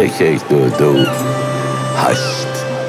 8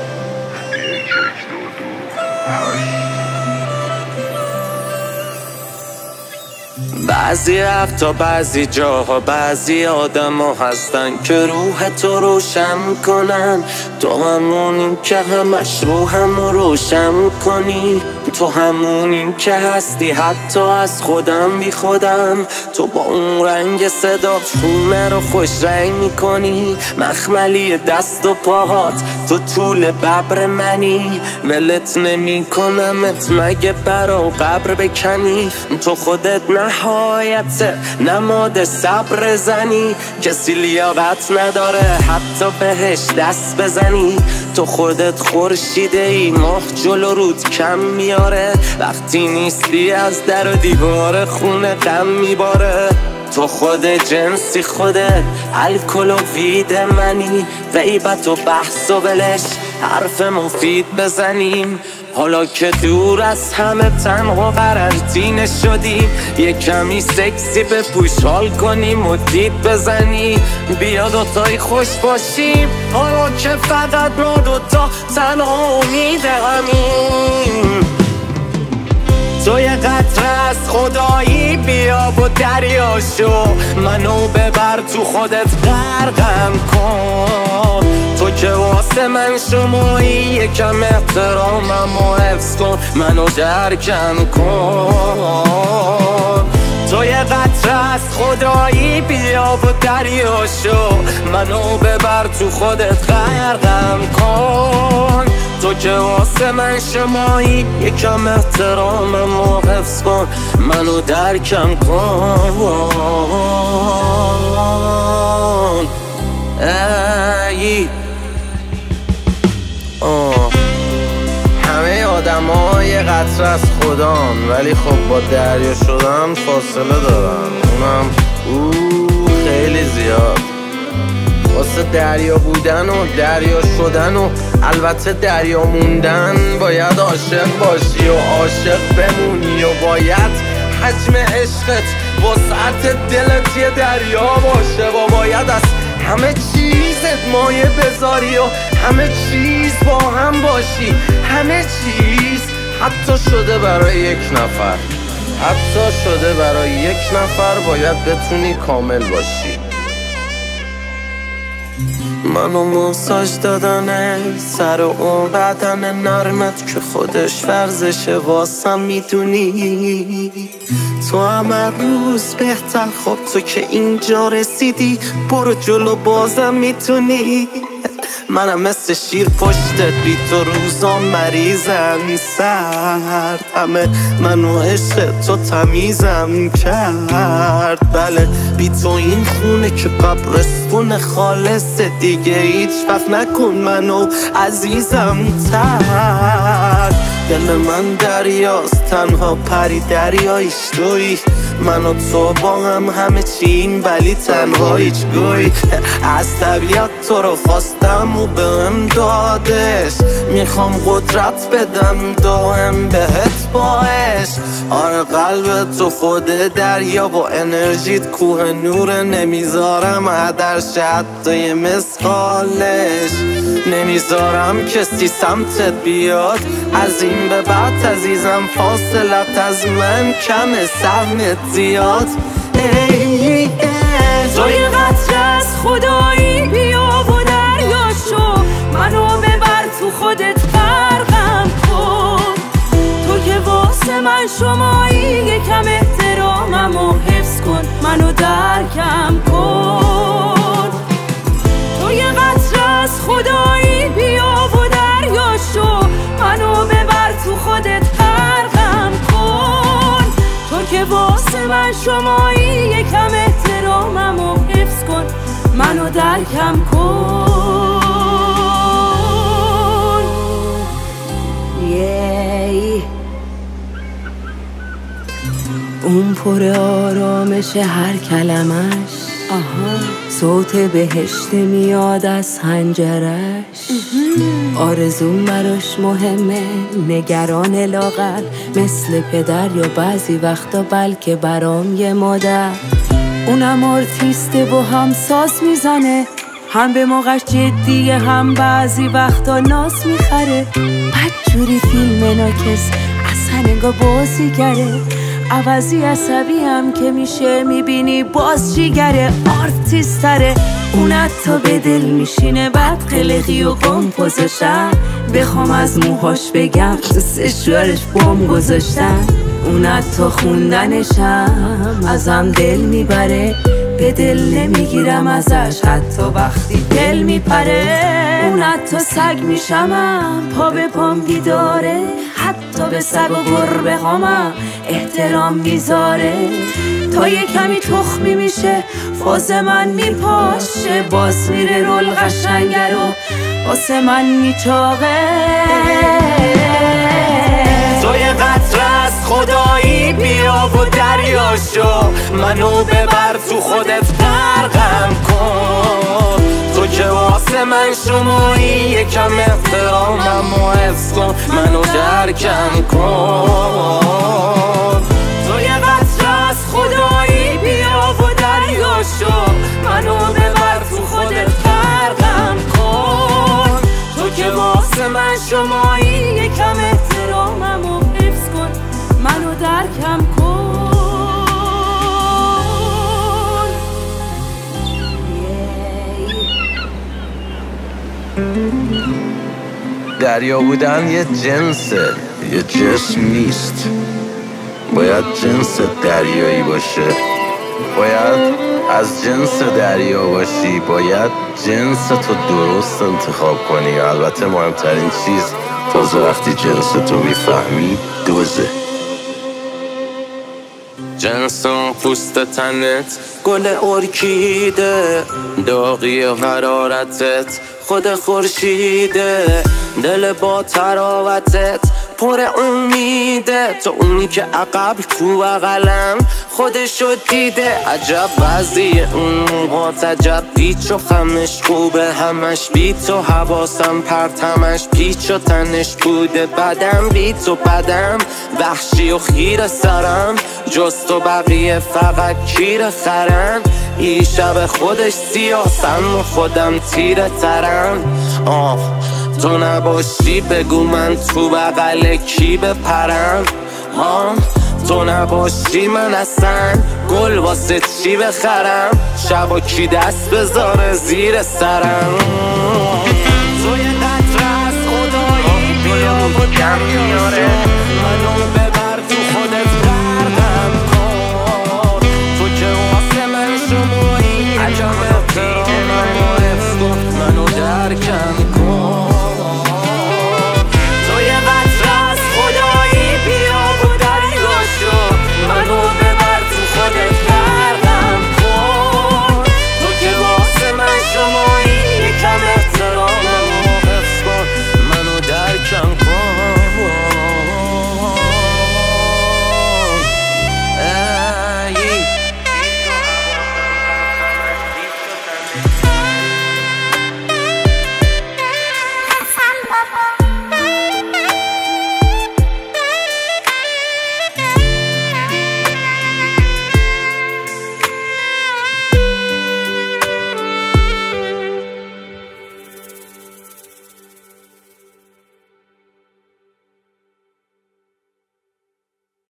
بعضی رفتا بعضی جاها بعضی آدم ها هستن که روح تو روشن کنن. تو همونی که همش روحم رو روشن کنی. تو همونی که هستی حتی از خودم بی خودم. تو با اون رنگ صدا خونه رو خوش رنگ میکنی. مخملی دست و پاهات تو طول ببر منی. ولت نمی کنمت مگه برا قبر بکنی. تو خودت نهایت نماد صبر زنی. کسی لیاقت نداره حتی بهش دست بزنی. تو خودت خورشیده ای ماه جلو رود کم میاره. وقتی نیستی از در و دیوار خونه غم میباره. تو خود جنسی خودت الکل و وید منی. غیبت و بحث و ولش حرف مفید بزنیم. حالا که دور از همه تنها قرنطینه شدیم. یه کمی سکسی به پوش حال کنیم و دید بزنی. بیا دوتایی خوش باشیم حالا که فقط ما دوتا تنها امید همیم. تو یه قطره از خدایی بیا و دریا شو. منو ببر تو خودت غرقم کن. تو که واسه من شمایی یکم احترامم و حفظ کن. منو درکم کن. تو یه قطره از خدایی بیا و دریا شو. منو ببر تو خودت غرقم کن. تو که واسه من شمایی یکم احترامم و حفظ کن. منو درکم کن. ای همه آدم ها یه قطره از خدان. ولی خب با دریا شدن فاصله دارن. اونم خیلی زیاد. واسه دریا بودن و دریا شدن و البته دریا موندن باید عاشق باشی و عاشق بمونی. و باید حجم عشقت وسعت دلت یه دریا باشه. و باید از همه چیزت مایه بذاری و همه چیز با هم باشی. همه چیز حتی شده برای یک نفر. حتی شده برای یک نفر باید بتونی کامل باشی. منو ماساژ دادن سر و بدن نرمت که خودش ورزشه واسم میدونی. تو همه روز بهتر. خب تو که اینجا رسیدی برو جلو بازم میتونی. منم مثل شیر پشتت بی تو روزا مریضم سرد. همه منو عشق تو تمیزم کرد. بله بی تو این خونه که قبرستون خالص دیگه هیچ وقت نکن منو عزیزم تر. دل من دریاست تنها پری دریایش توی. من و تو با هم همه چیم ولی تنها هیچ گوی. از طبیعت تو رو خواستم و بهم دادش. میخوام قدرت بدم دائم بهت باش. آره قلب تو خود دریا با انرژیت کوه نور. نمیذارم عدرش حتی یه مثقالش. نمیذارم کسی سمتت بیاد. از این به بعد عزیزم فاصلت از من کم سهمت زیاد. تو یه قطره از خدایی بیا و دریا شو. منو ببر تو خودت غرقم کن. تو که واسه من شمایی یکم احترامم و حفظ کن. منو درکم کن. تو یه قطره از خدایی بیا و دریا شو. منو ببر تو خودت غرقم کن. تو که واسه من شمایی یکم احترامم و حفظ کن. منو درکم کن. اون پر آرامش هر کلمش. صوت بهشت میاد از حنجرش. آرزوم براش مهمه نگران لاغر. مثل پدر یا بعضی وقتا بلکه برام یه مادر. اونم آرتیسته و هم ساز میزنه. هم به موقعش جدیه هم بعضی وقتا ناس میخره. بدجوری فیلم ناکس اصلا انگار بازیگره. عوضی عصبی هم که میشه میبینی باز جیگره. آرتیستره اون حتی به دل میشینه. بعد قلقی و قم گذاشتن بخوام از موهاش بگم تو سشوارش بام گذاشتن. اون حتی خوندنشم ازم دل میبره. به دل نمیگیرم ازش حتی وقتی دل میپره. اون حتی سگ میشمم پا به پام بیداره. حتی به سگ و گربه هامم احترام میذاره. تا یه کمی تخمی میشه فاز من میپاشه. باز میره رول قشنگه رو واسه من میچاقه. تو یه قطره از خدایی بیا و دریاشو منو ببر تو خودت غرقم کن. تو که واسه من شمایی یکم احترامم و حفظ کن منو درکم کن. تو یه قطره از خدایی بیا و دریاشو منو ببر تو خودت غرقم کن. تو که واسه من شمایی یکم احترامم و حفظ کن منو درکم کن. دریا بودن یه جنسه یه جسم نیست. باید جنس دریایی باشه. باید از جنس دریا باشی. باید جنس تو درست انتخاب کنی. البته مهمترین چیز تازه وقتی جنس تو میفهمی دوزه. جنس اون پوست تنت گل ارکیده. داغی و حرارتت خود خورشیده. دل با تراوتت پر امیده. تو اونی که عقب تو بغلم خودشو دیده. عجب وضعی اون موهات عجب پیچ و خمش خوبه. همش بی تو حواسم پرتمش پیچ و تنش بوده. بدم بی تو بدم وحشی و خیر سرم. جز تو بقیه فقط کیر خرن. این شب خودش سیاسم و خودم تیره ترم. تو نباشی بگو من تو بغل کی بپرم. تو نباشی من اصلا گل واسه چی بخرم. شبا کی دست بذاره زیر سرم.